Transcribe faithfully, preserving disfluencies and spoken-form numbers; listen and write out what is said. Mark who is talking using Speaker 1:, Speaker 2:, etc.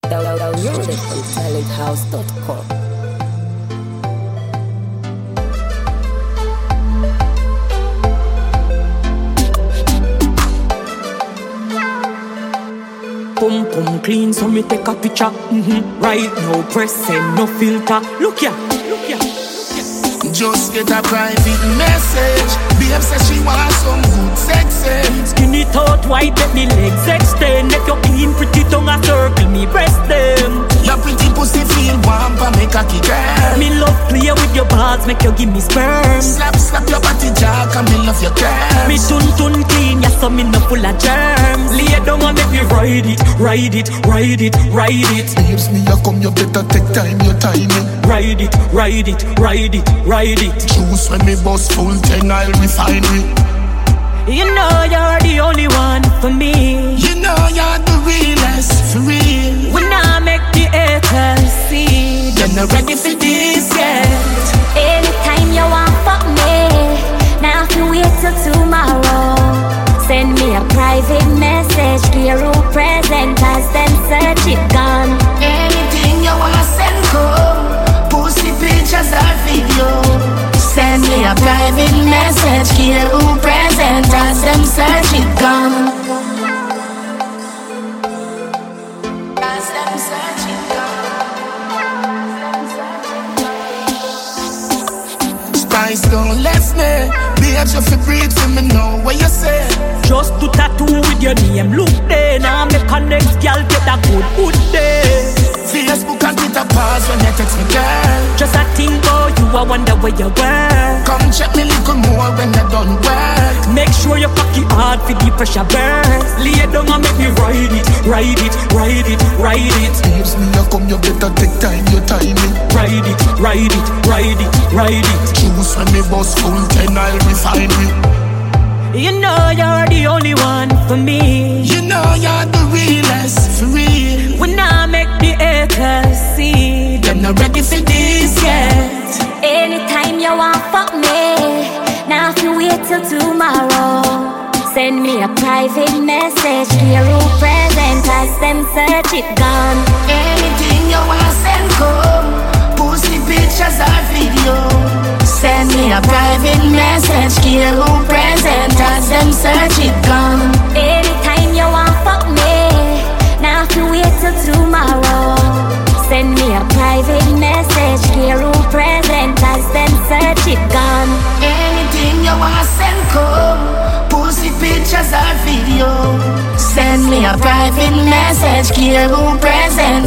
Speaker 1: Download it from talent house dot com.
Speaker 2: Pum pum clean, so me take a picture. Mm-hmm. Right now, press send, no filter. Look ya, look ya.
Speaker 3: Just get a private message. Babe says she wants some good sex.
Speaker 2: Skinny thought white, let me legs extend. Make your clean pretty tongue a circle me breast them.
Speaker 3: Your pretty pussy feel warm but make a kick girl.
Speaker 2: Me love play with your balls, make you give me sperm.
Speaker 3: Slap slap your body jack and me love your curves.
Speaker 2: Me tun tun clean, yeah, so me no full of germs. Lay down and make me ride it, ride it, ride it, ride it.
Speaker 3: Babes, me a come, you better take time, your timing.
Speaker 2: Ride it, ride it, ride it, ride it.
Speaker 3: Choose when me bust full ten, I'll refine it.
Speaker 2: You know you're the only one for me.
Speaker 3: You know you're the realest, for real.
Speaker 2: When I make the haters see,
Speaker 3: you're not ready for this yet.
Speaker 4: Anytime you want fuck me, now if you wait till tomorrow, send me a private message, gear who present as them search it gone.
Speaker 3: Anything you wanna send go, pussy pictures or video. Send me a private message, gear who present as them search it gone. As them search it gone. Spice don't left me. Babes, you feel breathe for me know what you say.
Speaker 2: Just to tattoo with your name, look there. Now me connect, girl, get a good, good day.
Speaker 3: Facebook and Twitter pause when you text me, girl.
Speaker 2: Just a think about you, I wonder where you were.
Speaker 3: Come check me little more when you done work.
Speaker 2: Make sure you cocky hard for the pressure burn. Lay down and make me ride it, ride it, ride it, ride it.
Speaker 3: Babes, me a come, you better take time, your timing.
Speaker 2: Ride it, ride it, ride it, ride it.
Speaker 3: Choose when me bust full ten, I'll refine it.
Speaker 2: You know you're the only one for me.
Speaker 3: You know you're the realest, for real.
Speaker 2: When I make the haters see,
Speaker 3: you're not ready for this yet.
Speaker 4: Anytime you want fuck me, now if you wait till tomorrow, send me a private message, gear who present as them search it gone.
Speaker 3: Anything you wanna send go, pussy pictures or video. Send me a private message, gear who present as them search it gone.
Speaker 4: Anytime you want fuck me, now if you wait till tomorrow, send me a private message, gear who present as them search it gone.
Speaker 3: Anything you wanna send go, pussy pictures or video. Send me a private message, gear who present